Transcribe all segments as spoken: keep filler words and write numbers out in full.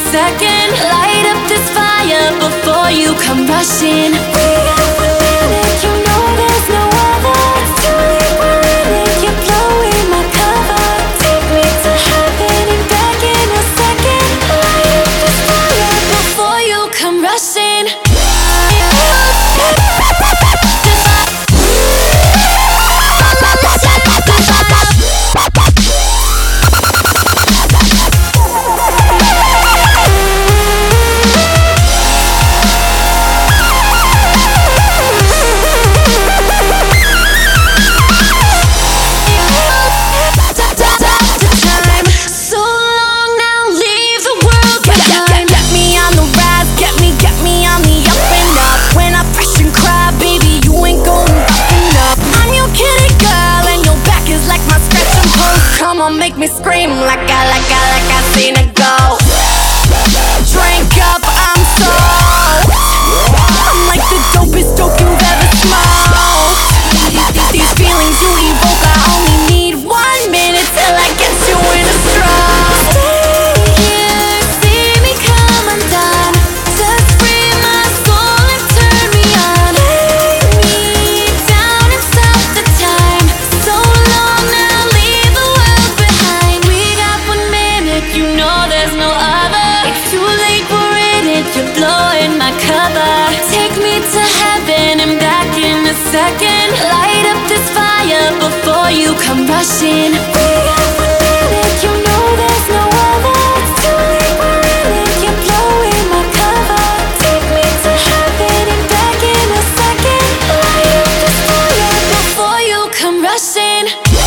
second. Light up this fire before you come rushing. We got one minute, you know there's no other. It's too late, we're in it, you're blowing my cover. Take me to heaven and back in a second. Light up this fire before you come rushing. Make me scream like I, like I, like I seen it go. Drink up, I'm soaked. I'm like the dopest dope you've ever smoked. These feelings you evoke, I only need one minute till I get you in a stroke. Stay here, see me come undone. Just free my soul and turn me on. Lay me down and stop the time. So long now, leave the world behind. We got one minute, you know there's no other. It's too late, we're in it, you're blowing my cover. Take me to heaven and back in a second. Light up this fire before you come rushing. We got one minute, you know there's no other. It's too late, we're in it, you're blowing my cover. Take me to heaven and back in a second. Light up this fire before you come rushing.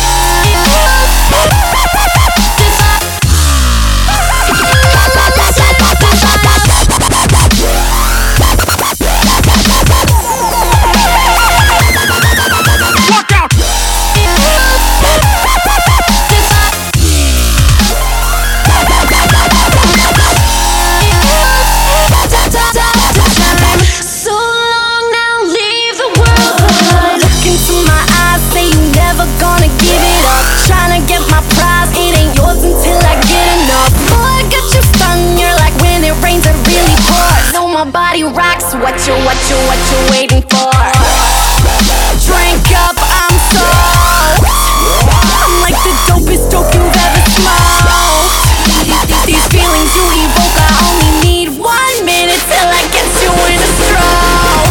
My body rocks, what you, what you, what you waiting for? Drink up, I'm soaked. I'm like the dopest dope you've ever smoked. These feelings you evoke, I only need one minute till I get you in a stroke.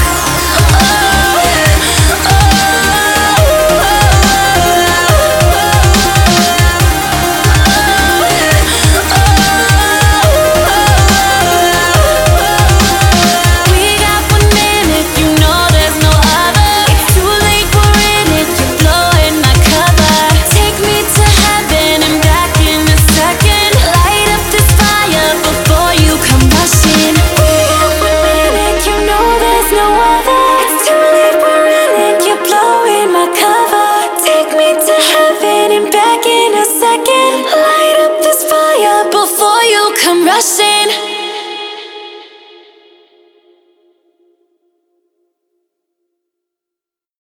Light up this fire before you come rushing.